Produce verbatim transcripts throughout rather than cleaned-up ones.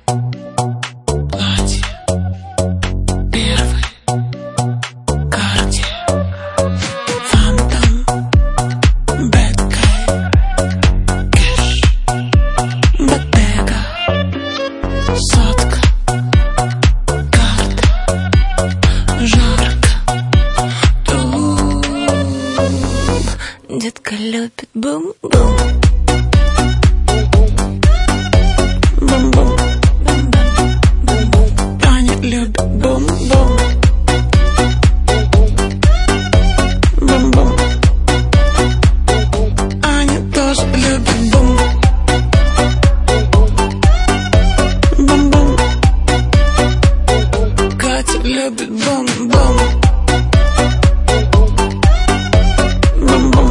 Платье, первый, Cartier, Phantom, Bad Guy, Cash, Bottega, сотка, карта, жарко, тут. Детка любит бум-бум. Бум-бум, Таня любит бум-бум. Бум-бум, Аня тоже любит бум. Бум-бум, Катя любит бум-бум. Бум-бум,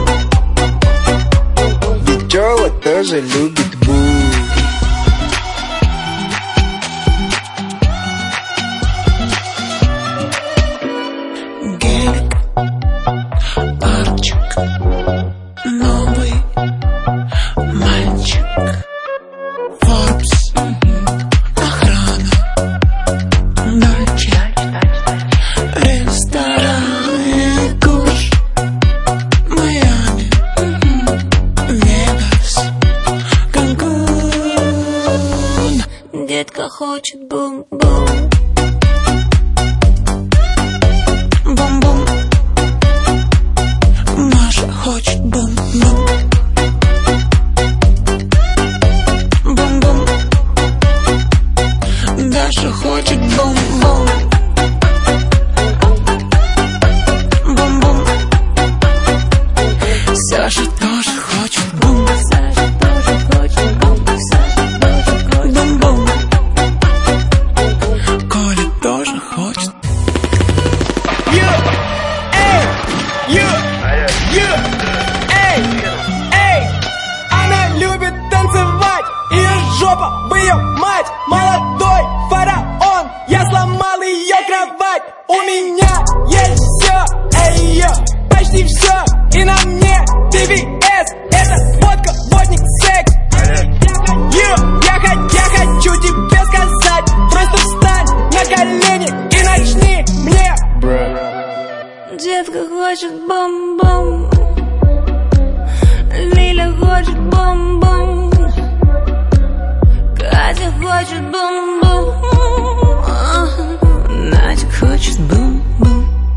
Витёва тоже любит бум. гелик, парчик, новый мальчик, Forbes, охрана, Дольче, ресторан, Куш, Майами, Вегас, Канкун. Детка хочет бум-бум. Бум-бум, Маша хочет бум-бум. Бум-бум, Даша хочет бум-бум. Бум-бум, Саша тоже хочет бум. Саша тоже хочет бум. Саша тоже хочет бум-бум. Коля тоже хочет. Она любит танцевать, ее жопа в ее мать. Молодой фараон, я сломал ее кровать. У меня есть все, эй, почти все. И на мне ти ви эс, это водка, водник, секс. Я, я хочу тебе сказать, просто встань на колени и начни мне. Детка хочет бум-бум. Лиля хочет бум-бум. Катя хочет бум-бум. Надя хочет бум-бум.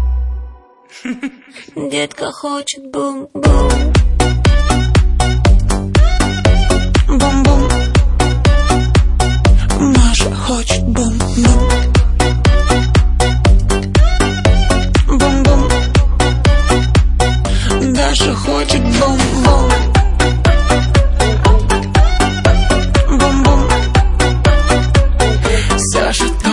Детка хочет бум-бум. Бум-бум, Маша хочет бум-бум. Бум-бум, Даша хочет бум-бум. Бум-бум, Саша